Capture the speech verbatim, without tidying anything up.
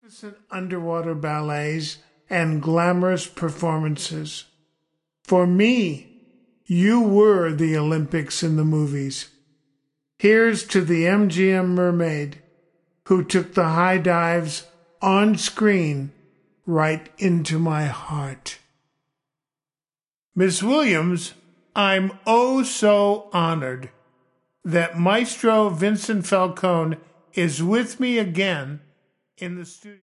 magnificent underwater ballets and glamorous performances. For me, you were the Olympics in the movies. Here's to the M G M mermaid who took the high dives on screen right into my heart. Miss Williams, I'm oh so honored that Maestro Vincent Falcone is with me again in the studio.